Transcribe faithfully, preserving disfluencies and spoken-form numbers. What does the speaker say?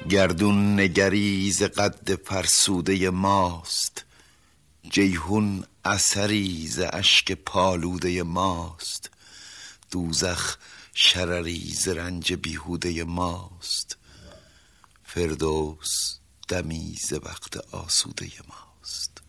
گردون نگری ز قد فرسوده ماست، جیحون اثری ز اشک پالوده ماست. دوزخ شرری ز رنج بیهوده ماست، فردوس دمی ز وقت آسوده ماست.